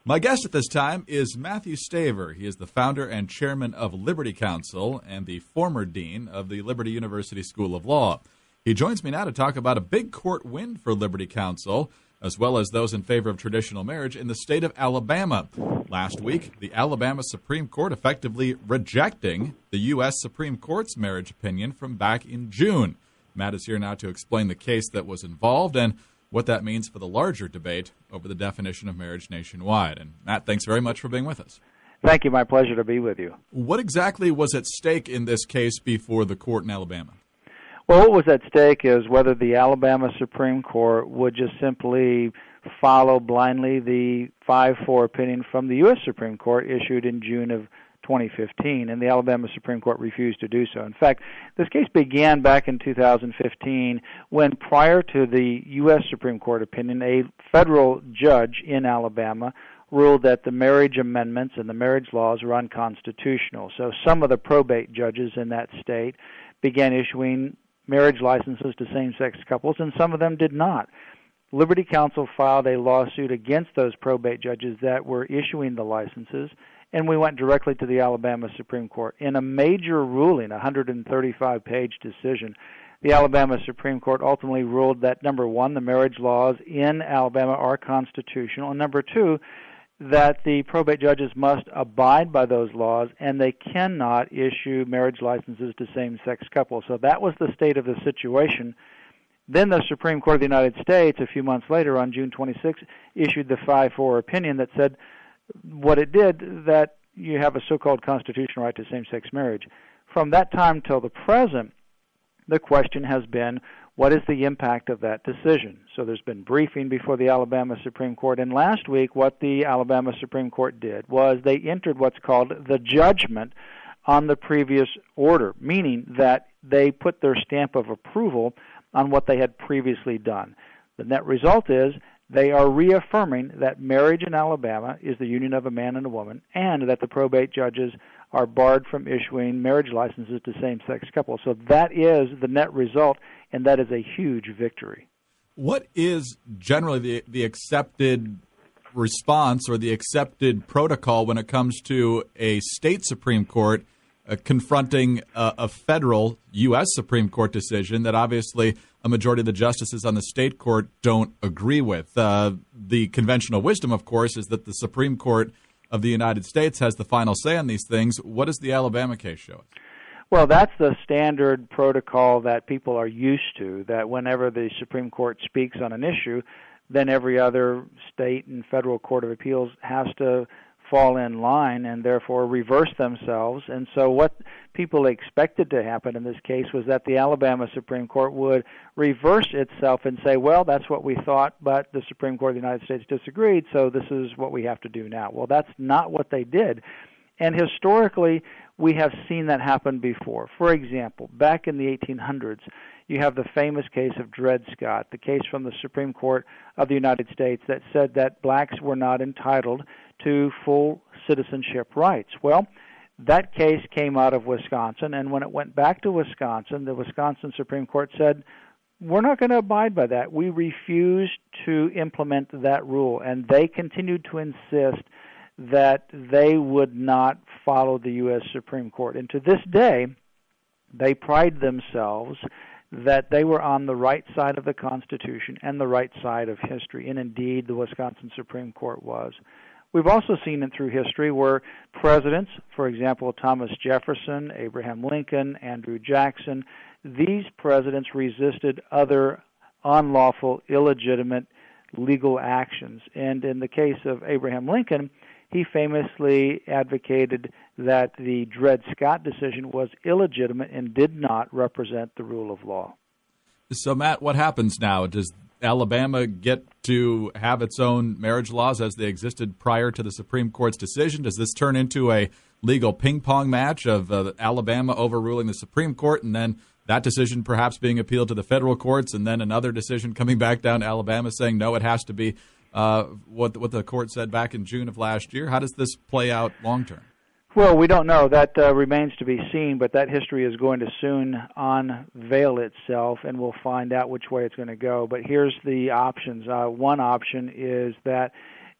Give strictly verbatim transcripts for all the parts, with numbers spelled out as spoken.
My guest at this time is Matthew Staver. He is the founder and chairman of Liberty Counsel and the former dean of the Liberty University School of Law. He joins me now to talk about a big court win for Liberty Counsel, as well as those in favor of traditional marriage in the state of Alabama. Last week, the Alabama Supreme Court effectively rejecting the U S Supreme Court's marriage opinion from back in June. Matt is here now to explain the case that was involved and what that means for the larger debate over the definition of marriage nationwide. And Matt, thanks very much for being with us. Thank you. My pleasure to be with you. What exactly was at stake in this case before the court in Alabama? Well, what was at stake is whether the Alabama Supreme Court would just simply follow blindly the five four opinion from the U S Supreme Court issued in June of twenty fifteen, and the Alabama Supreme Court refused to do so. In fact, this case began back in two thousand fifteen when, prior to the U S Supreme Court opinion, a federal judge in Alabama ruled that the marriage amendments and the marriage laws were unconstitutional. So some of the probate judges in that state began issuing marriage licenses to same-sex couples, and some of them did not. Liberty Counsel filed a lawsuit against those probate judges that were issuing the licenses, and we went directly to the Alabama Supreme Court. In a major ruling, a one hundred thirty-five page decision, the Alabama Supreme Court ultimately ruled that, number one, the marriage laws in Alabama are constitutional, and number two, that the probate judges must abide by those laws, and they cannot issue marriage licenses to same-sex couples. So that was the state of the situation. Then the Supreme Court of the United States, a few months later, on June twenty-sixth, issued the five four opinion that said what it did, that you have a so-called constitutional right to same-sex marriage. From that time till the present, the question has been, what is the impact of that decision? So there's been briefing before the Alabama Supreme Court, and last week what the Alabama Supreme Court did was they entered what's called the judgment on the previous order, meaning that they put their stamp of approval on what they had previously done. The net result is they are reaffirming that marriage in Alabama is the union of a man and a woman, and that the probate judges are barred from issuing marriage licenses to same-sex couples. So that is the net result, and that is a huge victory. What is generally the, the accepted response or the accepted protocol when it comes to a state Supreme Court uh, confronting a, a federal U S Supreme Court decision that obviously a majority of the justices on the state court don't agree with? Uh, the conventional wisdom, of course, is that the Supreme Court of the United States has the final say on these things. What does the Alabama case show us? Well, that's the standard protocol that people are used to, that whenever the Supreme Court speaks on an issue, then every other state and federal court of appeals has to fall in line and therefore reverse themselves. And so what people expected to happen in this case was that the Alabama Supreme Court would reverse itself and say, well, that's what we thought, but the Supreme Court of the United States disagreed, so this is what we have to do now. Well, that's not what they did. And historically, we have seen that happen before. For example, back in the eighteen hundreds, you have the famous case of Dred Scott, the case from the Supreme Court of the United States that said that blacks were not entitled to full citizenship rights. Well, that case came out of Wisconsin, and when it went back to Wisconsin, the Wisconsin Supreme Court said, we're not going to abide by that. We refuse to implement that rule, and they continued to insist that they would not follow the U S Supreme Court. And to this day, they pride themselves that they were on the right side of the Constitution and the right side of history, and indeed the Wisconsin Supreme Court was. We've also seen it through history where presidents, for example, Thomas Jefferson, Abraham Lincoln, Andrew Jackson, these presidents resisted other unlawful, illegitimate legal actions. And in the case of Abraham Lincoln, he famously advocated that the Dred Scott decision was illegitimate and did not represent the rule of law. So, Matt, what happens now? Does Alabama get to have its own marriage laws as they existed prior to the Supreme Court's decision? Does this turn into a legal ping-pong match of uh, Alabama overruling the Supreme Court and then that decision perhaps being appealed to the federal courts and then another decision coming back down to Alabama saying, no, it has to be uh, what, what the court said back in June of last year? How does this play out long-term? Well, we don't know. That uh, remains to be seen, but that history is going to soon unveil itself, and we'll find out which way it's going to go. But here's the options. Uh, one option is that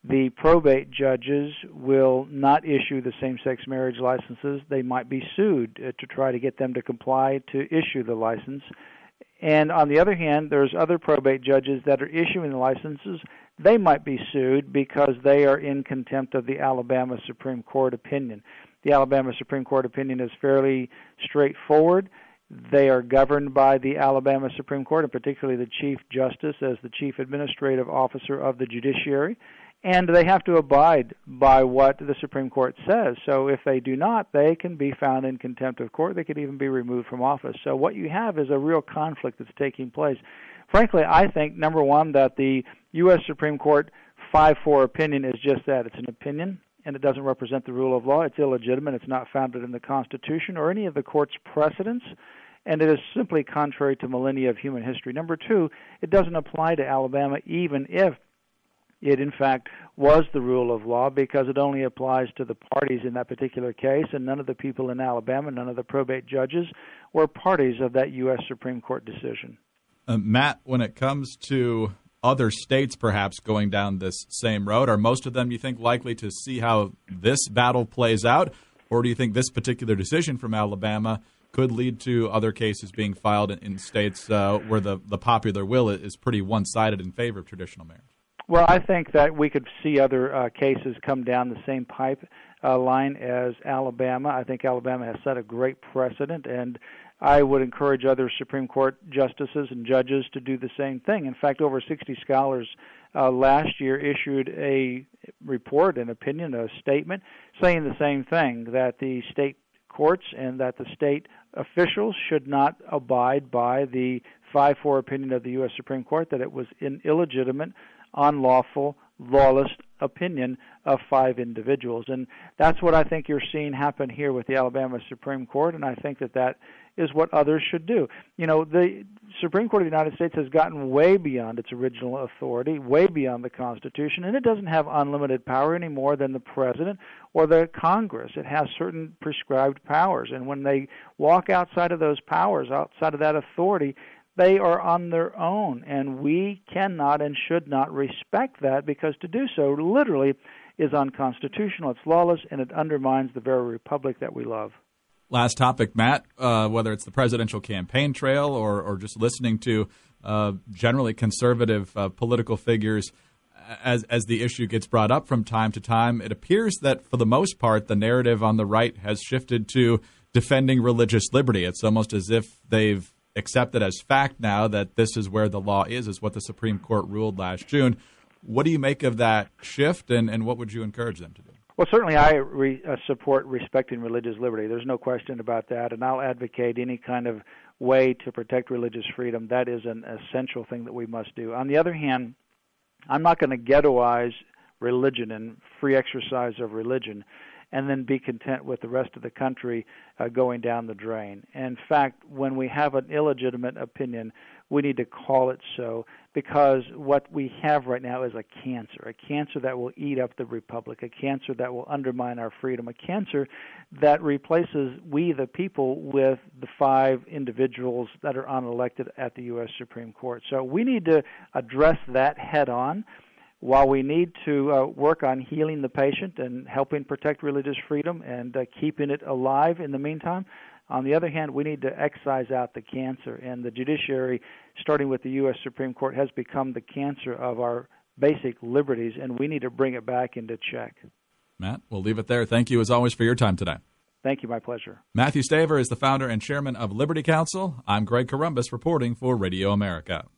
The probate judges will not issue the same-sex marriage licenses. They might be sued uh, to try to get them to comply to issue the license. And on the other hand, there's other probate judges that are issuing the licenses. They might be sued because they are in contempt of the Alabama Supreme Court opinion. The Alabama Supreme Court opinion is fairly straightforward. They are governed by the Alabama Supreme Court, and particularly the Chief Justice as the Chief Administrative Officer of the judiciary. And they have to abide by what the Supreme Court says. So if they do not, they can be found in contempt of court. They could even be removed from office. So what you have is a real conflict that's taking place. Frankly, I think, number one, that the U S Supreme Court five four opinion is just that. It's an opinion, and it doesn't represent the rule of law. It's illegitimate. It's not founded in the Constitution or any of the court's precedents, and it is simply contrary to millennia of human history. Number two, it doesn't apply to Alabama even if it, in fact, was the rule of law, because it only applies to the parties in that particular case, and none of the people in Alabama, none of the probate judges, were parties of that U S Supreme Court decision. Uh, Matt, when it comes to other states perhaps going down this same road, are most of them, you think, likely to see how this battle plays out, or do you think this particular decision from Alabama could lead to other cases being filed in, in states uh, where the, the popular will is pretty one-sided in favor of traditional marriage? Well, I think that we could see other uh, cases come down the same pipe uh, line as Alabama. I think Alabama has set a great precedent, and I would encourage other Supreme Court justices and judges to do the same thing. In fact, over sixty scholars uh, last year issued a report, an opinion, a statement, saying the same thing, that the state courts and that the state officials should not abide by the five four opinion of the U S Supreme Court, that it was an illegitimate, unlawful, lawless opinion of five individuals. And that's what I think you're seeing happen here with the Alabama Supreme Court, and I think that that is what others should do. You know, the Supreme Court of the United States has gotten way beyond its original authority, way beyond the Constitution, and it doesn't have unlimited power any more than the President or the Congress. It has certain prescribed powers, and when they walk outside of those powers, outside of that authority, they are on their own, and we cannot and should not respect that, because to do so literally is unconstitutional. It's lawless, and it undermines the very republic that we love. Last topic, Matt, uh, whether it's the presidential campaign trail or, or just listening to uh, generally conservative uh, political figures as, as the issue gets brought up from time to time, it appears that for the most part the narrative on the right has shifted to defending religious liberty. It's almost as if they've accepted as fact now that this is where the law is, is what the Supreme Court ruled last June. What do you make of that shift, and, and what would you encourage them to do? Well, certainly I re, uh, support respecting religious liberty. There's no question about that, and I'll advocate any kind of way to protect religious freedom. That is an essential thing that we must do. On the other hand, I'm not going to ghettoize religion and free exercise of religion and then be content with the rest of the country uh, going down the drain. In fact, when we have an illegitimate opinion, we need to call it so, because what we have right now is a cancer, a cancer that will eat up the republic, a cancer that will undermine our freedom, a cancer that replaces we, the people, with the five individuals that are unelected at the U S Supreme Court. So we need to address that head on. While we need to uh, work on healing the patient and helping protect religious freedom and uh, keeping it alive in the meantime, on the other hand, we need to excise out the cancer. And the judiciary, starting with the U S Supreme Court, has become the cancer of our basic liberties, and we need to bring it back into check. Matt, we'll leave it there. Thank you, as always, for your time today. Thank you. My pleasure. Matthew Staver is the founder and chairman of Liberty Counsel. I'm Greg Corombos reporting for Radio America.